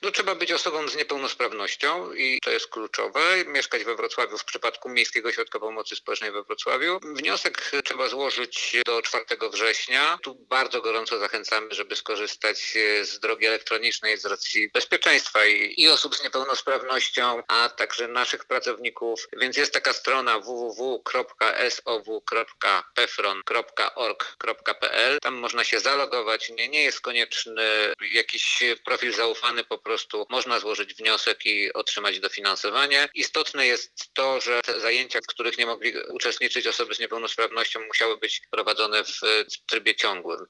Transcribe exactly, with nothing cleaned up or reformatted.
No, trzeba być osobą z niepełnosprawnością i to jest kluczowe. Mieszkać we Wrocławiu w przypadku Miejskiego Ośrodka Pomocy Społecznej we Wrocławiu. Wniosek trzeba złożyć do czwartego września. Tu bardzo gorąco zachęcamy, żeby skorzystać z drogi elektronicznej z racji bezpieczeństwa i, i osób z niepełnosprawnością, a także naszych pracowników. Więc jest taka strona w w w kropka s o w kropka pefron kropka org kropka p l. Tam można się zalogować. Nie, nie jest konieczny jakiś profil zaufany, po prostu można złożyć wniosek i otrzymać dofinansowanie. Istotne jest to, że te zajęcia, w których nie mogli uczestniczyć osoby z niepełnosprawnością, musiały być prowadzone w trybie ciągłym.